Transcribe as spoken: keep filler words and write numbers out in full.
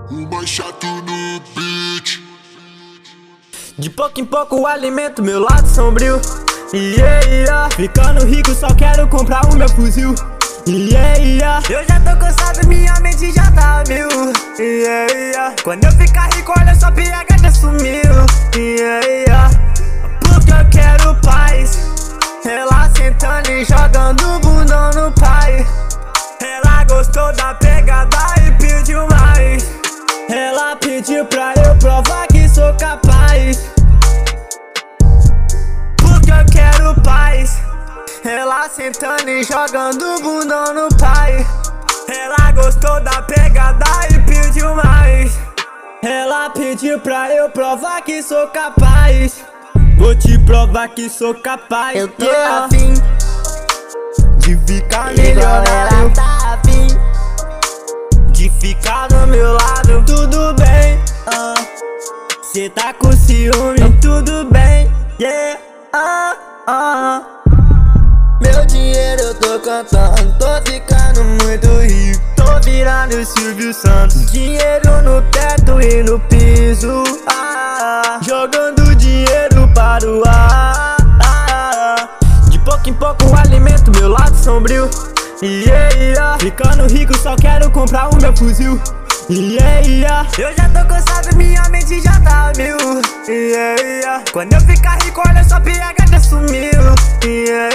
O mais chato no beat. De pouco em pouco alimento meu lado sombrio. Yeah, yeah. Ficando rico só quero comprar o meu fuzil. Yeah, yeah. Eu já tô cansado, minha mente já tá mil. Yeah, yeah. Quando eu ficar rico, olha só, P H já sumiu. Yeah, yeah. Porque eu quero paz. Ela sentando e jogando bundão no pai. Ela gostou da pegada e pediu mais. Ela pediu pra eu provar que sou capaz. Porque eu quero paz. Ela sentando e jogando bundão no pai. Ela gostou da pegada e pediu mais. Ela pediu pra eu provar que sou capaz. Vou te provar que sou capaz. Eu tô yeah. afim de ficar igual milionário, ela tá afim. de ficar do meu lado. Tudo bem, ah. Cê tá com ciúme, tudo bem, yeah, ah, ah. Meu dinheiro eu tô cantando, tô ficando muito rico. Tô virando Silvio Santos. Dinheiro no teto e no piso, ah, jogando dinheiro para o ar, ah. De pouco em pouco alimento meu lado sombrio. Yeah, yeah. Ficando rico só quero comprar o meu fuzil. Yeah, yeah. Eu já tô cansado, minha mente já tá mil. Yeah, yeah. Quando eu ficar rico, olha só, P H já sumiu. Yeah,